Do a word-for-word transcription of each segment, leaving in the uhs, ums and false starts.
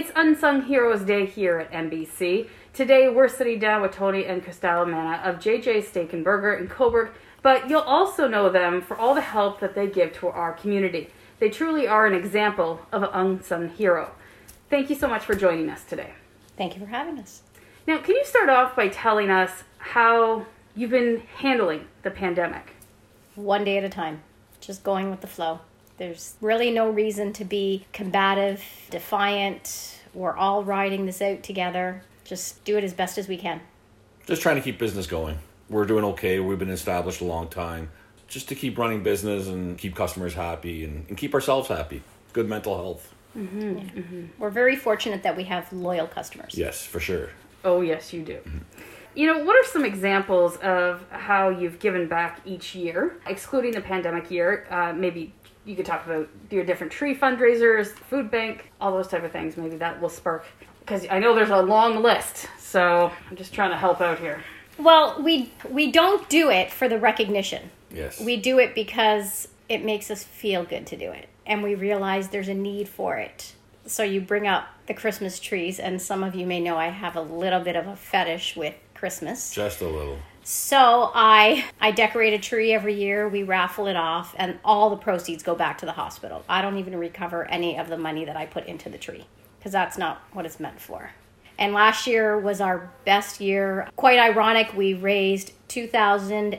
It's Unsung Heroes Day here at N B C. Today we're sitting down with Tony and Christella Manna of J J's Steak and Burger in Cobourg, but you'll also know them for all the help that they give to our community. They truly are an example of an unsung hero. Thank you so much for joining us today. Thank you for having us. Now, can you start off by telling us how you've been handling the pandemic? One day at a time, just going with the flow. There's really no reason to be combative, defiant. We're all riding this out together. Just do it as best as we can. Just trying to keep business going. We're doing okay. We've been established a long time. Just to keep running business and keep customers happy and, and keep ourselves happy. Good mental health. Mm-hmm. Yeah. Mm-hmm. We're very fortunate that we have loyal customers. Yes, for sure. Oh, yes, you do. Mm-hmm. You know, what are some examples of how you've given back each year, excluding the pandemic year? Uh, maybe you could talk about your different tree fundraisers, food bank, all those type of things. Maybe that will spark, because I know there's a long list, so I'm just trying to help out here. Well, we we don't do it for the recognition. Yes. We do it because it makes us feel good to do it, and we realize there's a need for it. So you bring up the Christmas trees, and some of you may know I have a little bit of a fetish with Christmas. Just a little. So I I decorate a tree every year. We raffle it off, and all the proceeds go back to the hospital. I don't even recover any of the money that I put into the tree, because that's not what it's meant for. And last year was our best year. Quite ironic, we raised two thousand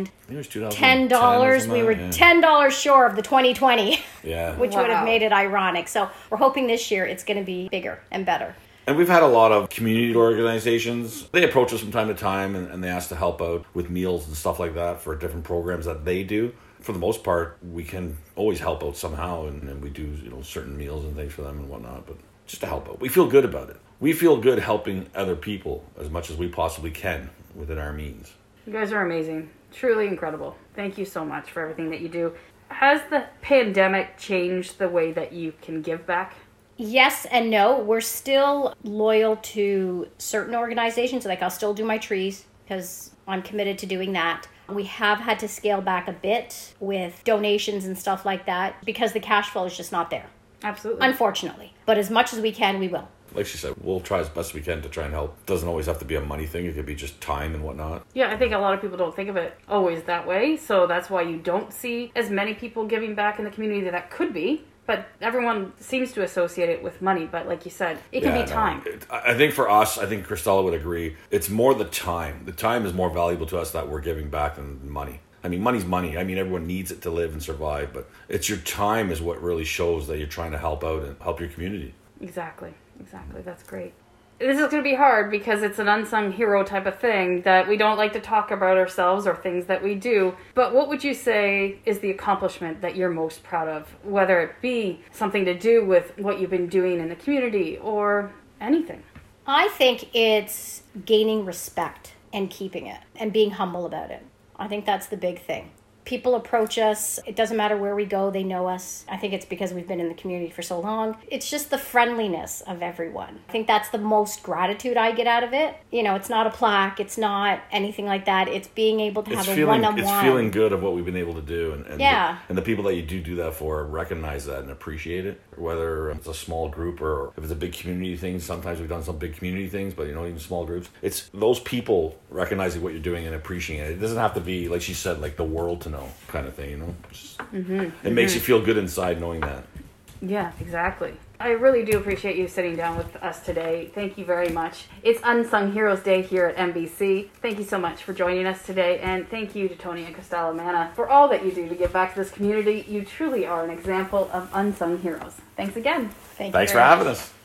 ten dollars. We were yeah. ten dollars short of the twenty twenty, yeah. which wow. would have made it ironic. So we're hoping this year it's going to be bigger and better. And we've had a lot of community organizations. They approach us from time to time and, and they ask to help out with meals and stuff like that for different programs that they do. For the most part, we can always help out somehow, and, and we do, you know, certain meals and things for them and whatnot, but just to help out. We feel good about it. We feel good helping other people as much as we possibly can within our means. You guys are amazing. Truly incredible. Thank you so much for everything that you do. Has the pandemic changed the way that you can give back? Yes and no. We're still loyal to certain organizations. Like, I'll still do my trees because I'm committed to doing that. We have had to scale back a bit with donations and stuff like that because the cash flow is just not there. Absolutely. Unfortunately. But as much as we can, we will. Like she said, we'll try as best we can to try and help. It doesn't always have to be a money thing. It could be just time and whatnot. Yeah, I think a lot of people don't think of it always that way. So that's why you don't see as many people giving back in the community that, that could be. But everyone seems to associate it with money. But like you said, it can yeah, be no, time. It, I think for us, I think Christella would agree, it's more the time. The time is more valuable to us that we're giving back than money. I mean, money's money. I mean, everyone needs it to live and survive. But it's your time is what really shows that you're trying to help out and help your community. Exactly. Exactly. That's great. This is going to be hard because it's an unsung hero type of thing that we don't like to talk about ourselves or things that we do. But what would you say is the accomplishment that you're most proud of? Whether it be something to do with what you've been doing in the community or anything. I think it's gaining respect and keeping it and being humble about it. I think that's the big thing. People approach us. It doesn't matter where we go. They know us. I think it's because we've been in the community for so long. It's just the friendliness of everyone. I think that's the most gratitude I get out of it. You know, it's not a plaque. It's not anything like that. It's being able to it's have feeling, a one-on-one. It's feeling good of what we've been able to do. And, and, yeah. the, and the people that you do do that for recognize that and appreciate it. Whether it's a small group or if it's a big community thing. Sometimes we've done some big community things, but, you know, even small groups. It's those people recognizing what you're doing and appreciating it. It doesn't have to be, like she said, like the world to know kind of thing. You know, just, mm-hmm, it mm-hmm. makes you feel good inside knowing that. Yeah, exactly. I really do appreciate you sitting down with us today. Thank you very much. It's Unsung Heroes Day here at N B C. Thank you so much for joining us today, and thank you to Tony and Christella Manna for all that you do to give back to this community. You truly are an example of unsung heroes. Thanks again. Thank Thanks you for much. having us.